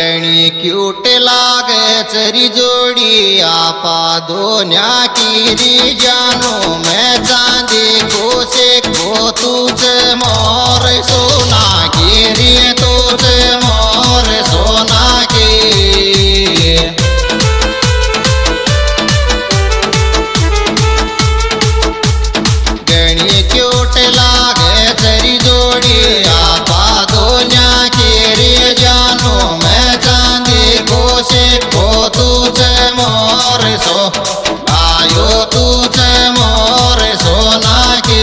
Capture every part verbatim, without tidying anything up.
गणी क्यूट लागे चरी जोड़ी आपा दोन्या की जानो मैं चांदी को से को तुझे मोर सोना गिरी तुझे मोर सोना की गणी क्यूट लागे चरी जोड़ी आपा दोन्या की जानो मैं चांदी को से को तुझे मोर सो आयो तुझे मोर सोना की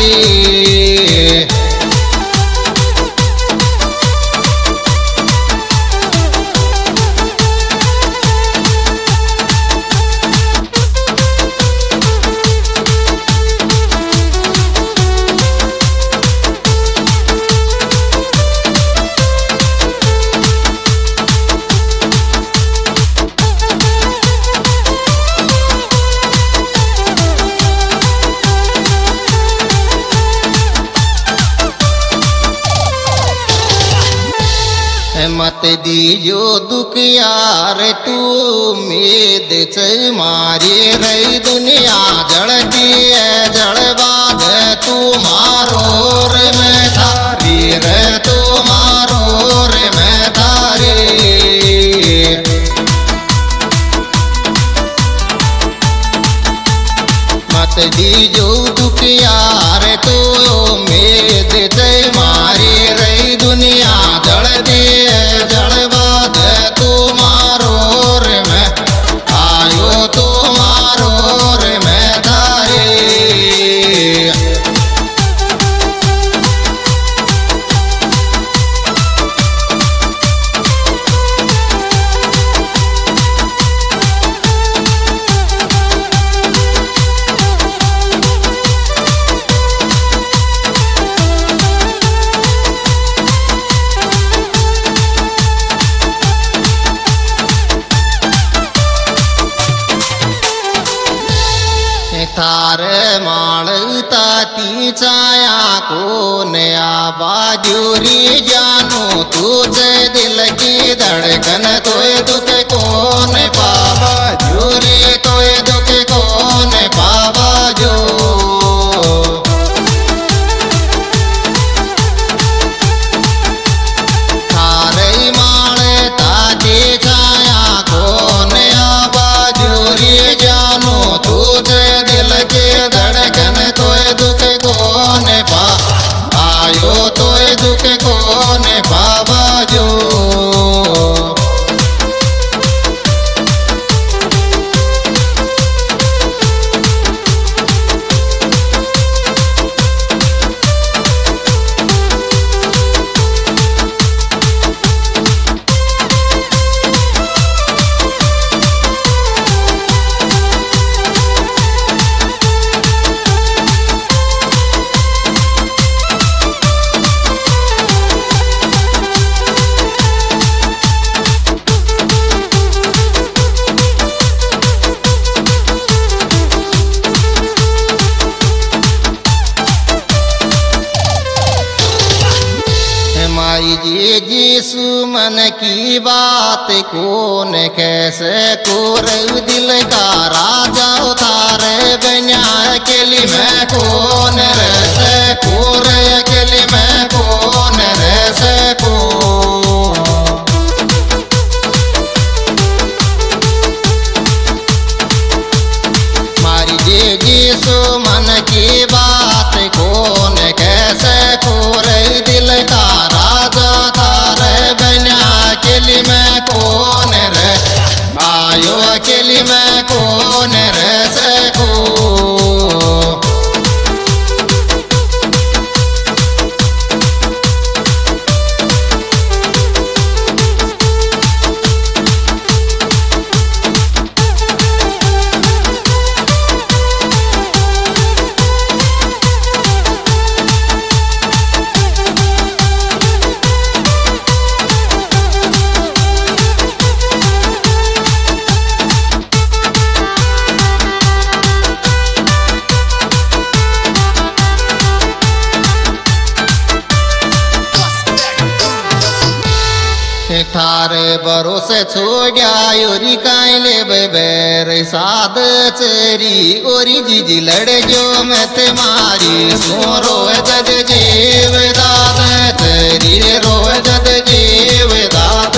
मत दीजो दुख यार तू उम्मीद से मारी रही दुनिया जड़ती है जड़बाद तू मारो रे मैं थारी रे तू मारो रे मैं थारी मत दीजो दुख यार तू उम्मीद से मारी रही दुनिया जड़ती जड़बाद तू मारो रे मैं आयो तू मारो रे मैं थारी थारे मालता ती छाया को नया बाजूरी जानो तुझे दिल की धड़कन तोए दुख कौन पावा जूरी तोए दुख कौन पावा जो थारे मालता ती छाया को नया बाजूरी जानो तुझे के धड़कन तोए दुख कौन पा आयो तोए दुख कौन पावा जो माई जी यीशु मन की बात कौन कैसे कोर दिल का राजा उतारे बन्या अकेली में कौन रह कोर अकेली में कौन रह को मारी जी यीशु मन की बात कौन कैसे कोर दिल का अकेली में कौन रह आयो अकेली में कौन रह सको ठारे भरोसे छोड्या योरी कायले बेबेर साद चेरी ओरी जीजी लड़ जो मत मारी सो रोए जद जीव दाद चेरी रोए जद जीव दाद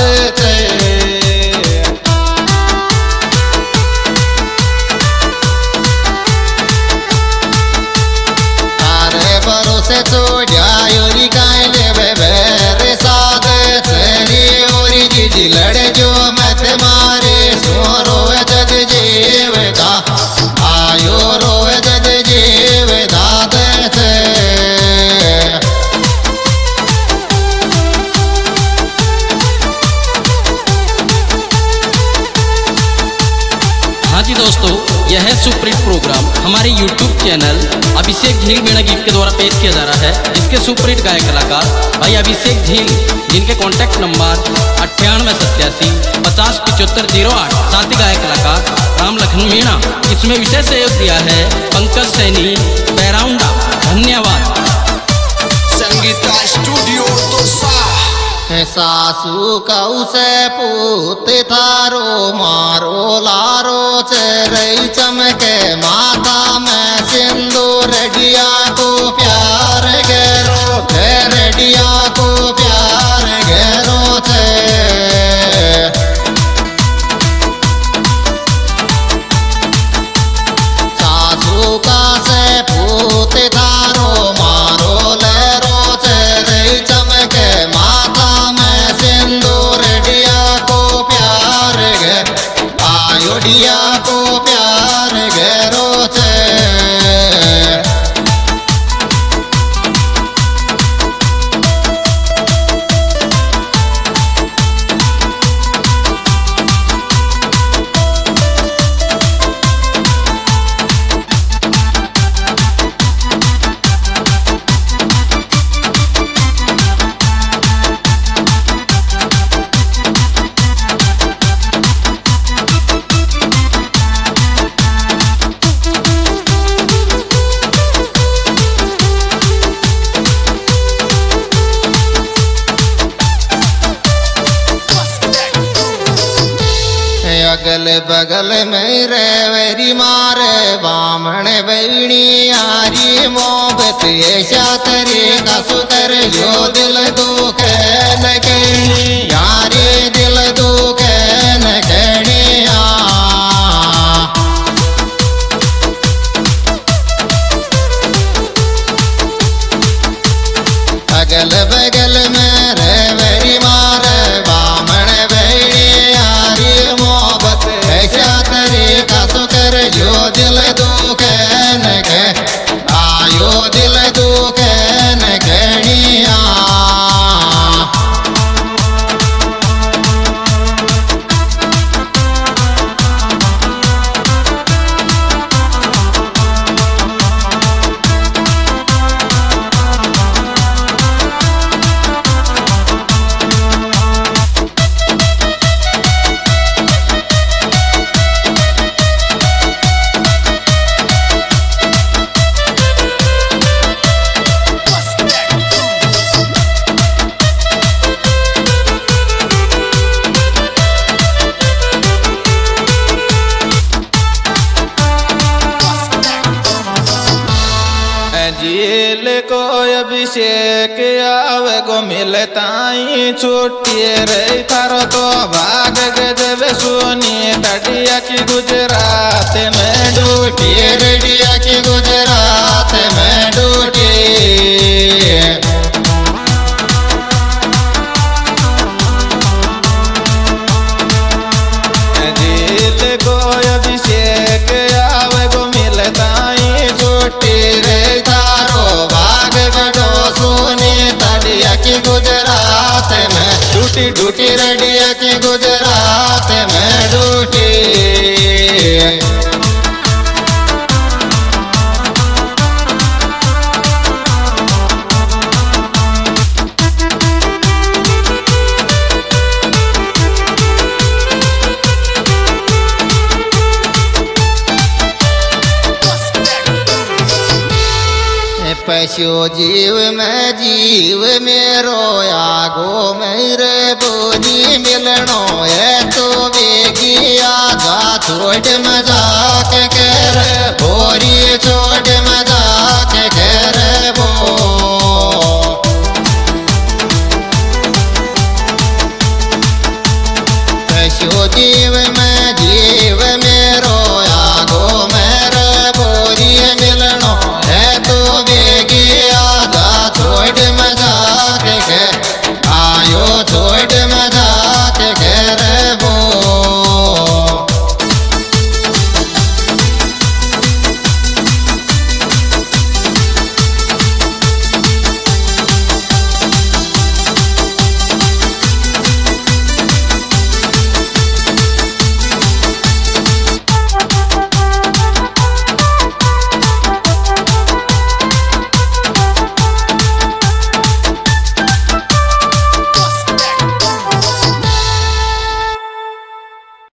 ठारे भरोसे छोड्या योरी कायले बेबेर साद चेरी जी लड़ जो मत मारे सो रोए जद जीव दा आयो रोए जद जीव दाद से। हाँ जी दोस्तों, यह है सुप्रीत प्रोग्राम हमारे यूट्यूब चैनल अभिषेक झील वीणा गीत के द्वारा पेश किया जा रहा है, जिसके सुप्रीत गायक कलाकार भाई अभिषेक झील, जिनके कॉन्टैक्ट नंबर अट्ठानवे सत्तासी पचास पिचहत्तर जीरो आठ। साथ ही गायक कलाकार राम लखन मीणा। इसमें विशेष सहयोग दिया है पंकज सैनी बैराउंडा। धन्यवाद। संगीता स्टूडियो तोसा। सासू कऊ से पूत थारो मारो लारो चरई चमके माता में सिंदूर रेडिया को प्यार गहरो रेडिया को प्यार गहरो थे। सासू का से पूत थारो मारो लहरो चरई चमके माता में सिंदूर रेडिया को प्यार गे आयोडिया को प्यार गहरो थे। अगल बगल में रेवरी मारे बामण बैणी यारी मोहब्बत ऐसा करे कसु कर जो दिल दुख न कहनी यारी दिल दुख न कहनी। अगल बगल में रेवरी मारे बामण बैणी यारी मोहब्बत ऐसा तरीका सुकर जो दिल दुख न कह आयो दिल दुख न कहनिया। झील को अभिषेक आवे गो मिलताई छुट्टी रे तारो तो भाग गजब सुनी तटिया की गुजरात में ड्यूटी रेडिया की गुजरात में ड्यूटी। झील को अभिषेक आवे गो मिलताई छुट्टी रे भाग गडो सोनी तड़िया की गुजरात में ड्यूटी ड्यूटी रेडिया की गुजरात में ड्यूटी। पशु जीव में जीव मेरो आगो मेरे बोली मिलनो है तो बेगी आजा छोड़ मजाक कर भोरी छोड़